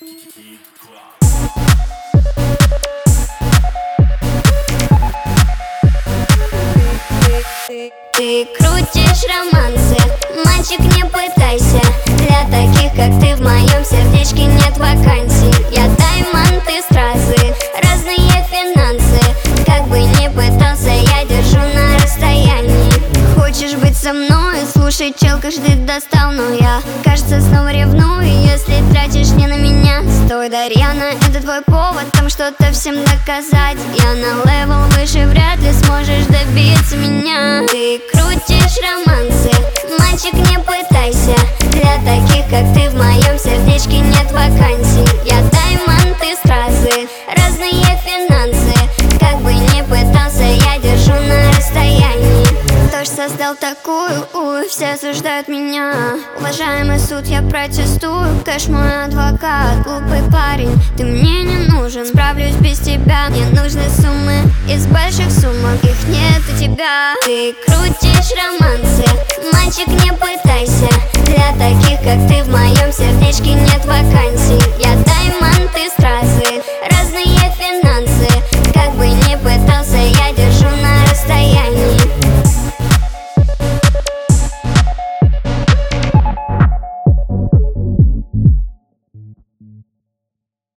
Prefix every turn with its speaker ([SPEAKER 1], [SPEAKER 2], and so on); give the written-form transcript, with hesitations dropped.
[SPEAKER 1] Ты крутишь романсы, мальчик, не пытайся. Для таких, как ты, в моем сердечке нет вакансий. Я даймонд и стразы, разные финансы. Как бы ни пытался, я держу на расстоянии. Хочешь быть со мной? Слушай, чел, каждый достал, но я, кажется, снова ревную. Если тратишь не на меня, стой, Дарьяна, это твой повод там что-то всем доказать. Я на левел выше, вряд ли сможешь добиться меня. Ты крутишь романсы, мальчик, не пытайся. Для таких, как ты, в моем сердечке нет вакансий. Я даймонд и стразы, разные финансы. Как бы ни пытался, я держу на расстоянии. Кто ж создал такую, все осуждают меня. Уважаемый суд, я протестую. Кэш мой адвокат, глупый парень, ты мне не нужен. Справлюсь без тебя, мне нужны суммы из больших сумок, их нет у тебя. Ты крутишь романсы, мальчик, не пытайся. Для таких, как ты, в моем сердечке нет вакансий.